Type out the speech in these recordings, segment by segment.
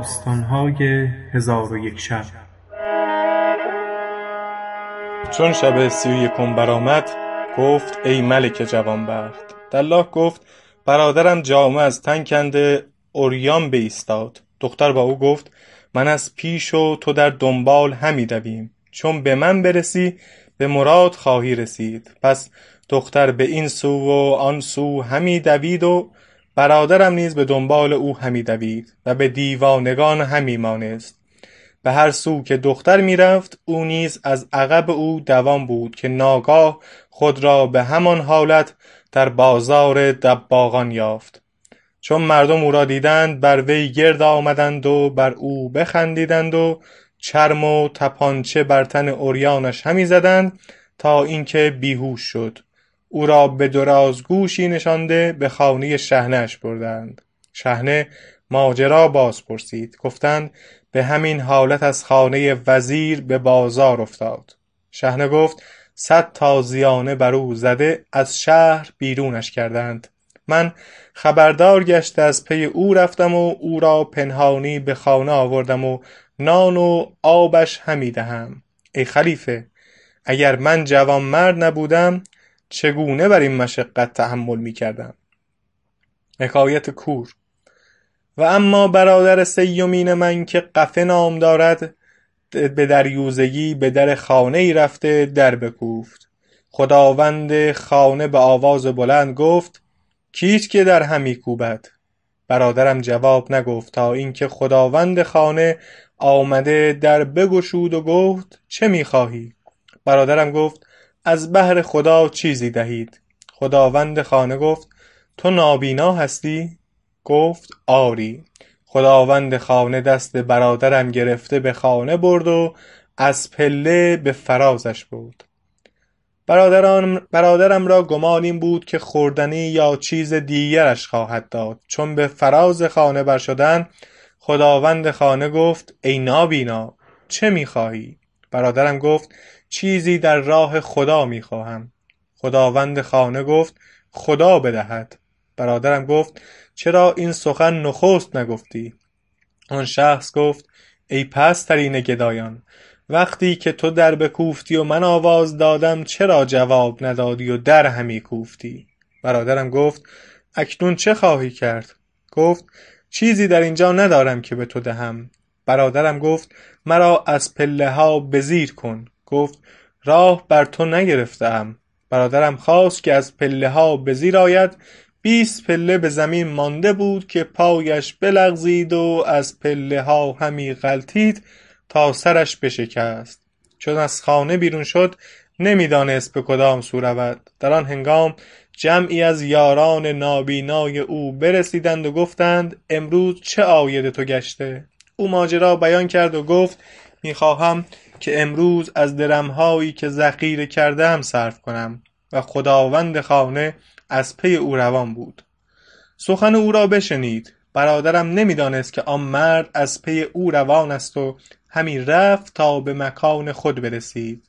داستان‌های 1001 شب. چون شب 31 برآمد گفت ای ملک جوانبخت. دلاح گفت برادرم جامه از تن کنده عریان بایستاد. دختر با او گفت من از پیش و تو در دنبال همی دویم، چون به من برسی به مراد خواهی رسید. پس دختر به این سو و آن سو همی دوید و برادرم نیز به دنبال او همی دوید و به دیوانگان همی مانست. به هر سو که دختر می رفت او نیز از عقب او دوان بود که ناگاه خود را به همان حالت در بازار دباغان یافت. چون مردم او را دیدند بر وی گرد آمدند و بر او بخندیدند و چرم و تپانچه بر تن عریانش همی زدند تا اینکه بیهوش شد. او را به درازگوشی نشانده به خانه شحنه‌اش بردند. شحنه ماجرا باز پرسید. گفتند به همین حالت از خانه وزیر به بازار افتاد. شحنه گفت 100 تازیانه بر او زده از شهر بیرونش کردند. من خبردار گشته از پی او رفتم و او را پنهانی به خانه آوردم و نان و آبش همی دهم. ای خلیفه، اگر من جوانمرد نبودم چگونه بر این مشقت تحمل می کردم؟ حکایت کور. و اما برادر سیومین من که قفه نام دارد به دریوزگی به در خانه ای رفته در بکوفت. خداوند خانه به آواز بلند گفت کیست که در همی کوبد؟ برادرم جواب نگفت تا اینکه خداوند خانه آمده در بگشود و گفت چه میخواهی؟ برادرم گفت از بهر خدا چیزی دهید. خداوند خانه گفت تو نابینا هستی؟ گفت آری. خداوند خانه دست برادرم گرفته به خانه برد و از پله به فرازش برد. برادرم را گمان این بود که خوردنی یا چیز دیگرش خواهد داد. چون به فراز خانه بر شدن خداوند خانه گفت ای نابینا چه میخواهی؟ برادرم گفت چیزی در راه خدا میخواهم. خداوند خانه گفت خدا بدهد. برادرم گفت چرا این سخن نخست نگفتی؟ آن شخص گفت ای پست‌ترین گدایان، وقتی که تو در بکوفتی و من آواز دادم چرا جواب ندادی و در همی کوفتی؟ برادرم گفت اکنون چه خواهی کرد؟ گفت چیزی در اینجا ندارم که به تو دهم. برادرم گفت مرا از پله ها به زیر کن. گفت راه بر تو نگرفتم. برادرم خواست که از پله ها به زیر آید. 20 پله به زمین مانده بود که پایش بلغزید و از پله ها همی غلتید تا سرش بشکست. چون از خانه بیرون شد نمیدانست به کدام سو رود. در آن هنگام جمعی از یاران نابینای او برسیدند و گفتند امروز چه عاید تو گشته؟ او ماجرا بیان کرد و گفت میخواهم که امروز از درمهایی که ذخیره کردم صرف کنم. و خداوند خانه از پی او روان بود. سخن او را بشنید. برادرم نمیدانست که آن مرد از پی او روان است و همی رفت تا به مکان خود برسید.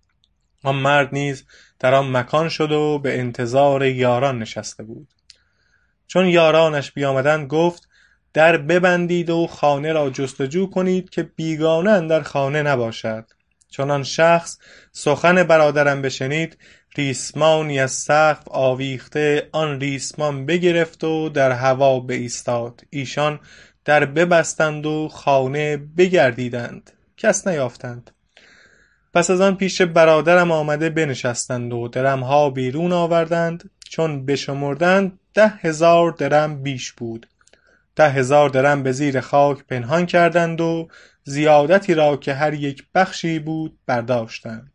آن مرد نیز در آن مکان شد و به انتظار یاران نشسته بود. چون یارانش بیامدند گفت در ببندید و خانه را جستجو کنید که بیگانه اندر خانه نباشد. چون آن شخص سخن برادرم بشنید ریسمانی از سقف آویخته آن ریسمان بگرفت و در هوا بایستاد. ایشان در ببستند و خانه بگردیدند کس نیافتند. پس از آن پیش برادرم آمده بنشستند و درمها بیرون آوردند. چون بشمردند 10,000 درم بیش بود. 10,000 درم به زیر خاک پنهان کردند و زیادتی را که هر یک بخشی بود برداشتند.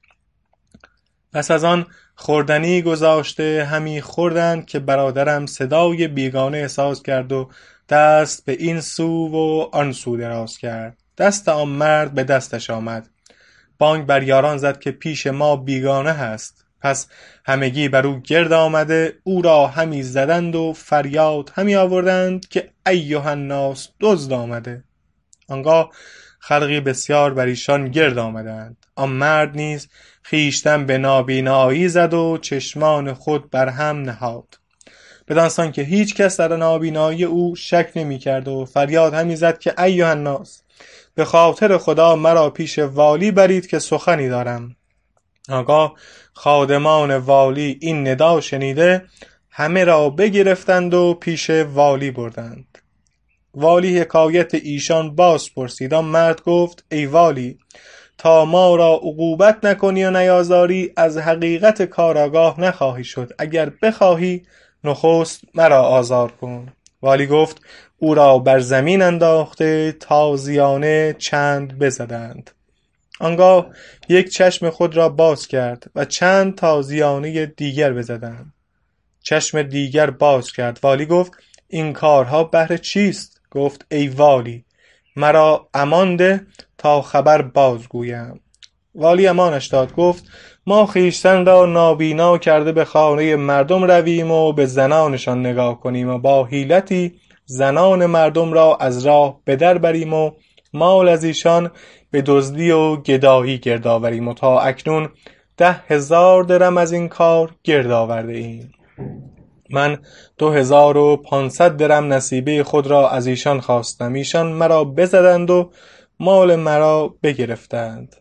پس از آن خوردنی گذاشته همی خوردند که برادرم صدای بیگانه احساس کرد و دست به این سو و آن سو دراز کرد. دست آن مرد به دستش آمد. بانگ بر یاران زد که پیش ما بیگانه هست. پس همگی بر او گرد آمده او را همی زدند و فریاد همی آوردند که ایها الناس دزد آمده. آنگاه خلقی بسیار بر ایشان گرد آمدند. آن مرد نیز خویشتن به نابینایی زد و چشمان خود بر هم نهاد. بدانسان که هیچ کس در نابینایی او شک نمی کرد و فریاد همی زد که ایها الناس، به خاطر خدا مرا پیش والی برید که سخنی دارم. آنگاه خادمان والی این ندا شنیده همه را بگرفتند و پیش والی بردند. والی حکایت ایشان باز پرسید. آن مرد گفت ای والی، تا ما را عقوبت نکنی و نیازاری، از حقیقت کار آگاه نخواهی شد. اگر بخواهی نخست مرا آزار کن. والی گفت او را بر زمین انداخته تازیانه چند بزدند. آنگاه یک چشم خود را باز کرد و چند تازیانه دیگر بزدند. چشم دیگر باز کرد. والی گفت این کارها بهر چیست؟ گفت ای والی، مرا امان ده تا خبر بازگویم. والی امانش داد. گفت ما خویشتن را نابینا کرده به خانه مردم رویم و به زنانشان نگاه کنیم و با حیلتی زنان مردم را از راه به در بریم و مال از ایشان به دزدی و گدایی گرد آوریم و تا اکنون 10,000 درم از این کار گرد آورده ایم. من 2,500 درم نصیبه خود را از ایشان خواستم. ایشان مرا بزدند و مال مرا بگرفتند.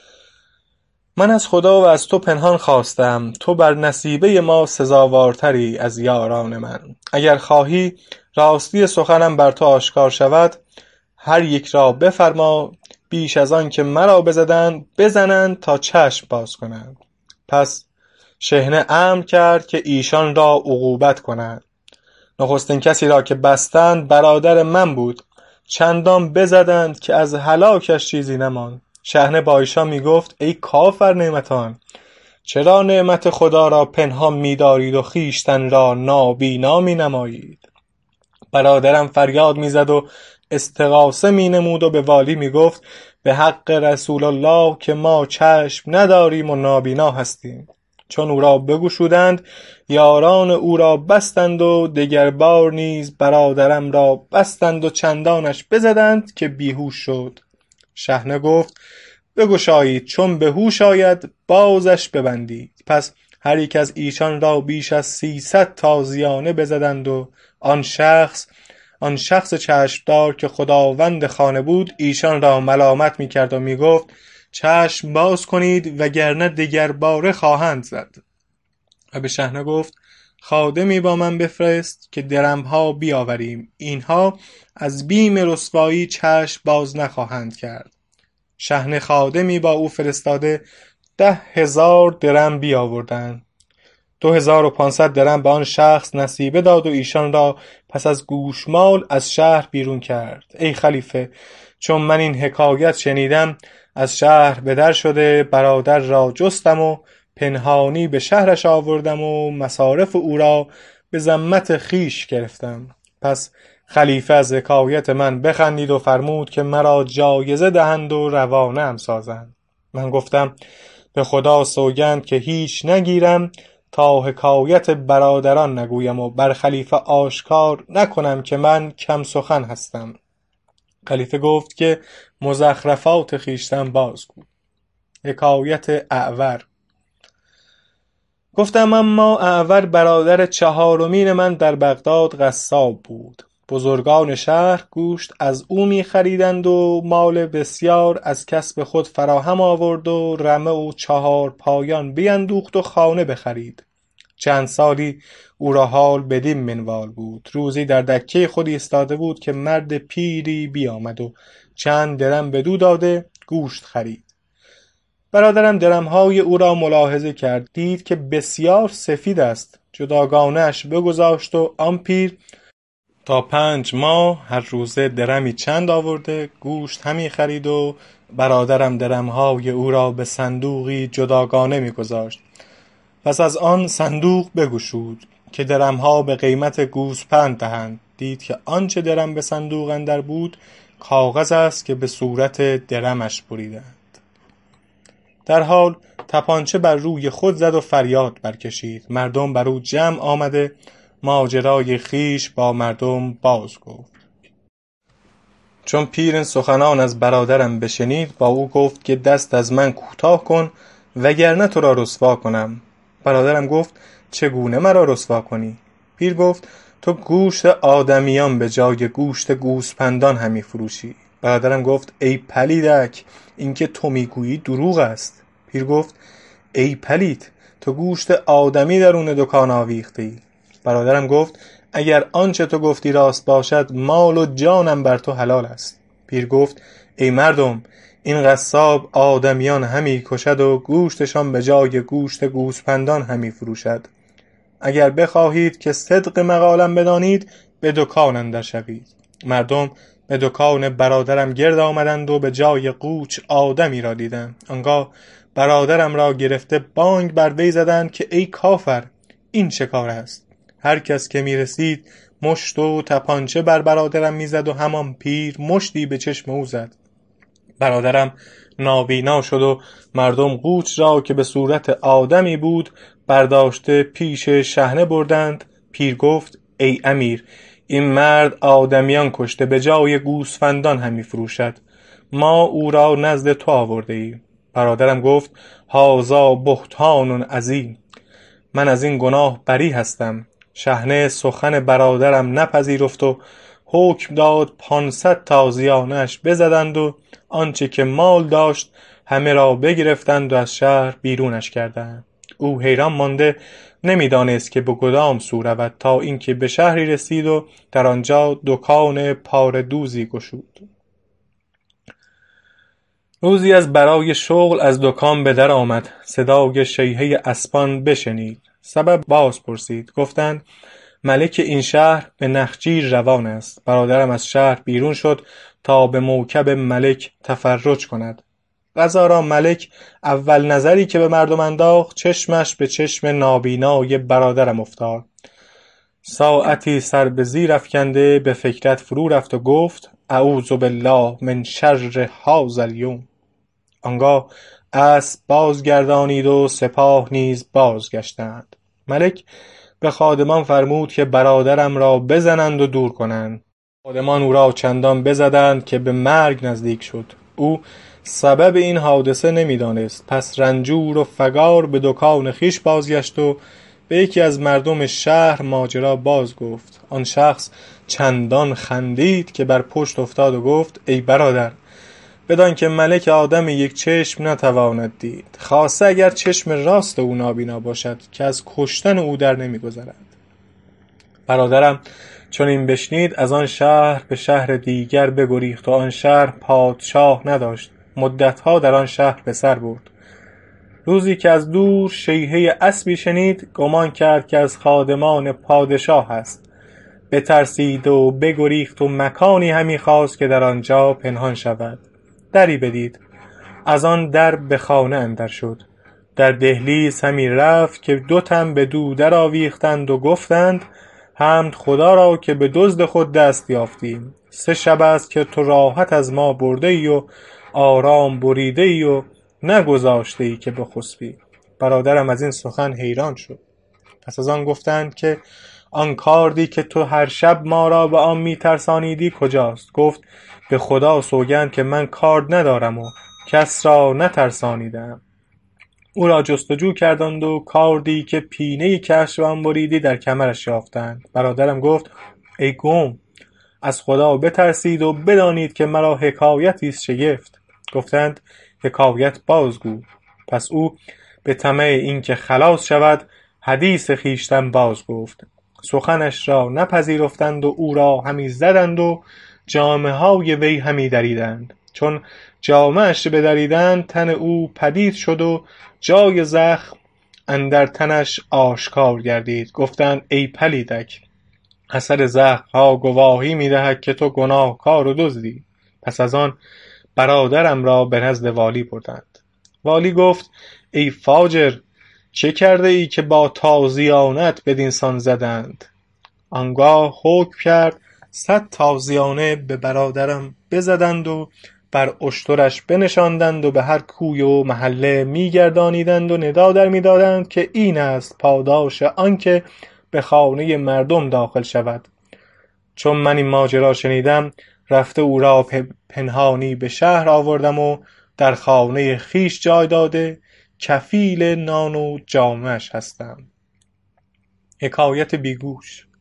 من از خدا و از تو پنهان خواستم، تو بر نصیبه ما سزاوارتری از یاران من. اگر خواهی راستی سخنم بر تو آشکار شود، هر یک را بفرما بیش از آن که مرا بزدند بزنند تا چشم باز کنند. پس شحنه امر کرد که ایشان را عقوبت کنند. نخستین کسی را که بستند برادر من بود. چندان بزدند که از هلاکش چیزی نماند. شحنه با ایشان می گفت ای کافر نعمتان، چرا نعمت خدا را پنهان می دارید و خویشتن را نابینا می نمایید؟ برادرم فریاد می زد و استغاثه می نمود و به والی می گفت به حق رسول الله که ما چشم نداریم و نابینا هستیم. چون او را بگشودند یاران او را بستند و دگر بار نیز برادرم را بستند و چندانش بزدند که بیهوش شد. شحنه گفت بگشایید، چون به هوش آید بازش ببندید. پس هر یک از ایشان را بیش از 300 تازیانه بزدند و آن شخص چشمدار که خداوند خانه بود ایشان را ملامت می‌کرد و می‌گفت چشم باز کنید وگرنه دگر باره خواهند زد. و به شحنه گفت خادمی با من بفرست که درمها بیاوریم، اینها از بیم رسوایی چشم باز نخواهند کرد. شحنه خادمی با او فرستاده 10,000 درم بیاوردند. 2,500 درم به آن شخص نصیبه داد و ایشان را پس از گوشمال از شهر بیرون کرد. ای خلیفه، چون من این حکایت شنیدم از شهر به در شده برادر را جستم و پنهانی به شهرش آوردم و مصارف او را به ذمت خیش گرفتم. پس خلیفه از حکایت من بخندید و فرمود که مرا جایزه دهند و روانه ام سازند. من گفتم به خدا سوگند که هیچ نگیرم تا حکایت برادران نگویم و بر خلیفه آشکار نکنم که من کم سخن هستم. خلیفه گفت که مزخرفات خویشتن بازگو. حکایت اعور. گفتم اما اعور برادر چهارمین من در بغداد قصاب بود. بزرگان شهر گوشت از او می خریدند و مال بسیار از کسب خود فراهم آورد و رمه و 4 پایان بیندوخت و خانه بخرید. چند سالی او را حال بدین منوال بود. روزی در دکه خود ایستاده بود که مرد پیری بیامد و چند درم بدو داده گوشت خرید. برادرم درمهای او را ملاحظه کرد، دید که بسیار سفید است. جداگانه اش بگذاشت و آن پیر تا 5 ماه هر روزه درمی چند آورده گوشت همی خرید و برادرم درمهای او را به صندوقی جداگانه می گذاشت. پس از آن صندوق بگشود که درمها به قیمت گوسپند دهند. دید که آنچه درم به صندوق اندر بود کاغذ است که به صورت درمش بریدند. در حال تپانچه بر روی خود زد و فریاد برکشید. مردم بر او جمع آمده ماجرای خیش با مردم باز گفت. چون پیر این سخنان از برادرم بشنید با او گفت که دست از من کوتاه کن وگرنه تو را رسوا کنم. برادرم گفت چگونه مرا رسوا کنی؟ پیر گفت تو گوشت آدمیان به جای گوشت گوسپندان همی فروشی. برادرم گفت ای پلیدک، این که تو میگویی دروغ است. پیر گفت ای پلید، تو گوشت آدمی درون دکان آویختی. برادرم گفت اگر آنچه تو گفتی راست باشد مال و جانم بر تو حلال است. پیر گفت ای مردم، این قصاب آدمیان همی کشد و گوشتشان به جای گوشت گوسپندان همی فروشد. اگر بخواهید که صدق مقالم بدانید به دکان اندر شوید. مردم به دکان برادرم گرد آمدند و به جای قوچ آدمی را دیدند. آنگاه برادرم را گرفته بانگ بر وی زدند که ای کافر، این چه کار است؟ هر کس که می رسید مشت و تپانچه بر برادرم می زد و همان پیر مشتی به چشم او زد. برادرم نابینا شد و مردم قوچ را که به صورت آدمی بود برداشته پیش شحنه بردند. پیر گفت ای امیر، این مرد آدمیان کشته به جای گوسفندان همی فروشد. ما او را نزد تو آورده ایم. برادرم گفت هذا بهتان عظیم، من از این گناه بری هستم. شحنه سخن برادرم نپذیرفت و حکم داد 500 تازیانش بزدند و آنچه که مال داشت همه را بگرفتند و از شهر بیرونش کردند. او حیران مانده نمیدانست که به کدام سو رود، تا اینکه به شهری رسید و در آنجا دکان پاره دوزی گشود. روزی از برای شغل از دکان به در آمد. صدای شیهه اسبان بشنید. سبب باز پرسید. گفتند ملک این شهر به نخجیر روان است. برادرم از شهر بیرون شد تا به موکب ملک تفرج کند. قضا را ملک اول نظری که به مردم انداخت چشمش به چشم نابینای برادرم افتاد. ساعتی سر به زیر افکنده به فکرت فرو رفت و گفت اعوذ بالله من شر هذا الیوم. آنگاه اسب بازگردانید و سپاه نیز بازگشتند. ملک به خادمان فرمود که برادرم را بزنند و دور کنند. خادمان او را چندان بزدند که به مرگ نزدیک شد. او سبب این حادثه نمیدانست. پس رنجور و فگار به دکان خیش بازگشت و به یکی از مردم شهر ماجرا باز گفت. آن شخص چندان خندید که بر پشت افتاد و گفت ای برادر، بدان که ملک آدم یک چشم نتواند دید، خاصه اگر چشم راست او نابینا باشد که از کشتن او در نمیگذرد. برادرم چون این بشنید از آن شهر به شهر دیگر بگریخت و آن شهر پادشاه نداشت. مدتها در آن شهر به سر برد. روزی که از دور شیهه اسبی شنید گمان کرد که از خادمان پادشاه است. بترسید و بگریخت و مکانی همی خواست که در آنجا پنهان شود. دری بدید، از آن در به خانه اندر شد. در دهلیز همی رفت که 2 تن بدو در آویختند و گفتند حمد خدا را که به دزد خود دست یافتیم. 3 شب است که تو راحت از ما برده ای و آرام بریده ای و نگذاشته ای که بخسبی. برادرم از این سخن حیران شد. پس از آن گفتند که آن کاردی که تو هر شب ما را به آن میترسانیدی کجاست؟ گفت به خدا سوگند که من کارد ندارم و کس را نترسانیدم. او را جستجو کردند و کاردی که پینه کشوان بریدی در کمرش یافتند. برادرم گفت ای قوم، از خدا بترسید و بدانید که مرا حکایتی است شگفت. گفتند حکایت بازگو. پس او به طمع اینکه خلاص شود حدیث خویشتن باز گفت. سخنش را نپذیرفتند و او را همی زدند و جامه های وی همی دریدند. چون جامه اش بدریدند تن او پدید شد و جای زخم اندر تنش آشکار گردید. گفتند ای پلیدک، اثر زخم ها گواهی میدهد که تو گناهکار و دزدی. پس از آن برادرم را به نزد والی بردند. والی گفت ای فاجر، چه کرده ای که با تازیانت بدینسان زدند؟ آنگاه حکم کرد 100 تازیانه به برادرم بزدند و بر اشترش بنشاندند و به هر کوی و محله میگردانیدند و ندا در میدادند که این است پاداش آنکه به خانه مردم داخل شود. چون من این ماجرا شنیدم رفته او را پنهانی به شهر آوردم و در خانه خیش جای داده کفیل نان و جامه‌اش هستم. حکایت بیگوش.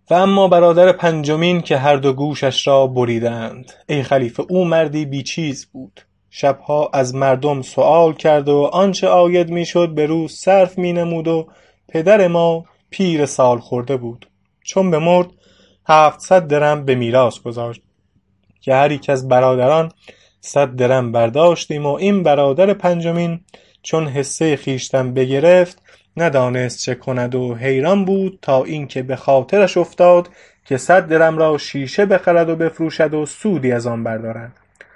و اما برادر پنجمین که هر دو گوشش را بریدند. ای خلیفه، او مردی بیچیز بود. شبها از مردم سؤال کرد و آنچه عاید میشد به روز صرف مینمود و پدر ما پیر سال خورده بود. چون بمرد 700 درم به میراث گذاشت که هر یک از برادران 100 درم برداشتیم و این برادر پنجمین چون حصه خویشتن بگرفت ندانست چه کند و حیران بود تا اینکه به خاطرش افتاد که 100 درم را شیشه بخرد و بفروشد و سودی از آن بردارد.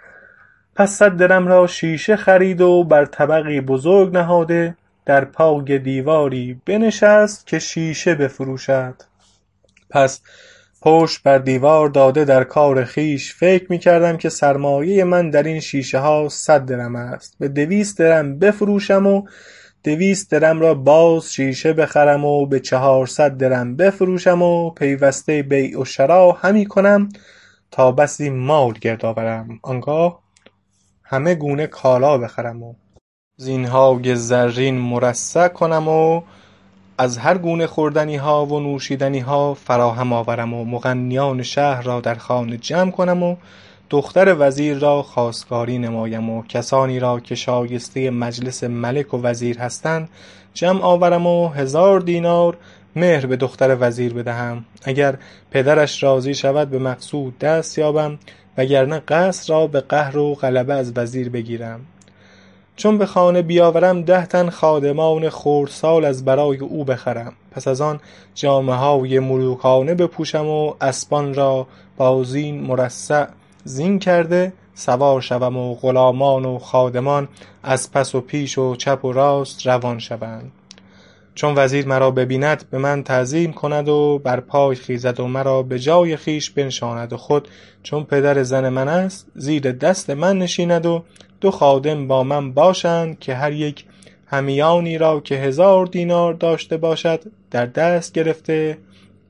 پس 100 درم را شیشه خرید و بر طبقی بزرگ نهاده در پای دیواری بنشست که شیشه بفروشد. پس پشت بر دیوار داده در کار خویش فکر می‌کردم که سرمایه من در این شیشه ها 100 درم است. به 200 درم بفروشم و 200 درم را باز شیشه بخرم و به 400 درم بفروشم و پیوسته بیع و شرا همی کنم تا بسی مال گرد آورم. آنگاه همه گونه کالا بخرم و زینهای زرین مرصع کنم و از هر گونه خوردنی ها و نوشیدنی ها فراهم آورم و مغنیان شهر را در خانه جمع کنم و دختر وزیر را خواستگاری نمایم و کسانی را که شایسته مجلس ملک و وزیر هستند جمع آورم و 1000 دینار مهر به دختر وزیر بدهم. اگر پدرش راضی شود به مقصود دست یابم، وگرنه قصر را به قهر و غلبه از وزیر بگیرم. چون به خانه بیاورم 10 تن خادمان خردسال از برای او بخرم. پس از آن جامه‌های ملوکانه بپوشم و اسبان را با زین مرصع زین کرده سوار شوم و غلامان و خادمان از پس و پیش و چپ و راست روان شوند. چون وزیر مرا ببیند به من تعظیم کند و بر پای خیزد و مرا به جای خیش بنشاند و خود چون پدر زن من است زیر دست من نشیند و 2 خادم با من باشند که هر یک همیانی را که 1000 دینار داشته باشد در دست گرفته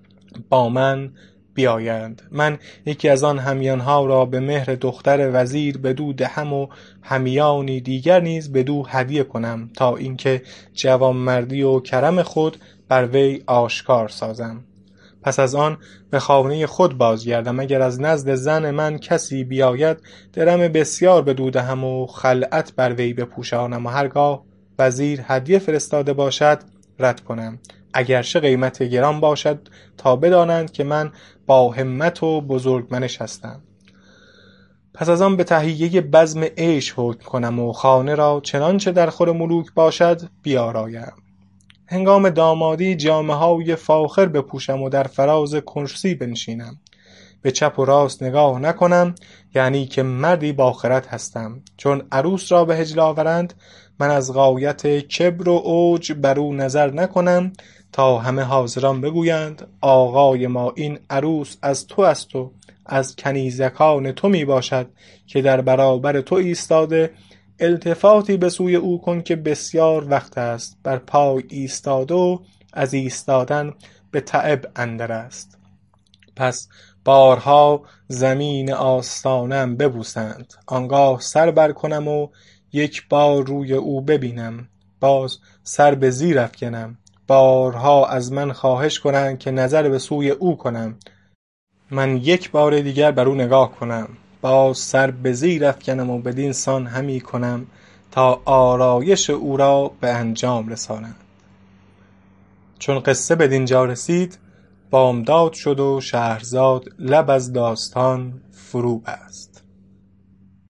با من بیایند. من یکی از آن همیانها را به مهر دختر وزیر بدو دهم و همیانی دیگر نیز بدو هدیه کنم تا اینکه جوانمردی و کرم خود بر وی آشکار سازم. پس از آن به خانه خود بازگردم. اگر از نزد زن من کسی بیاید درم بسیار بدو دهم و خلعت بر وی بپوشانم و هرگاه وزیر هدیه فرستاده باشد رد کنم، اگرچه قیمت گران باشد تا بدانند که من با همت و بزرگمنش هستم. پس از آن به تهیه بزم عیش حکم کنم و خانه را چنانچه در خور ملوک باشد بیارایم. هنگام دامادی جامه‌های فاخر بپوشم و در فراز کرسی بنشینم. به چپ و راست نگاه نکنم، یعنی که مردی با خرد هستم. چون عروس را به حجله آورند من از غایت کبر و عجب بر او نظر نکنم تا همه حاضران بگویند آقای ما این عروس از تو است و از کنیزکان تو می باشد که در برابر تو ایستاده. التفاتی به سوی او کن که بسیار وقت است بر پای ایستاده و از ایستادن به تعب اندر است. پس بارها زمین آستانم ببوسند، آنگاه سر بر کنم و 1 بار روی او ببینم، باز سر به زیر افکنم، بارها از من خواهش کنند که نظر به سوی او کنم، من 1 بار دیگر بر او نگاه کنم، باز سر به زیر افکنم و بدین سان همی کنم تا آرایش او را به انجام رسانم. چون قصه بدینجا رسید بامداد شد و شهرزاد لب از داستان فرو بست.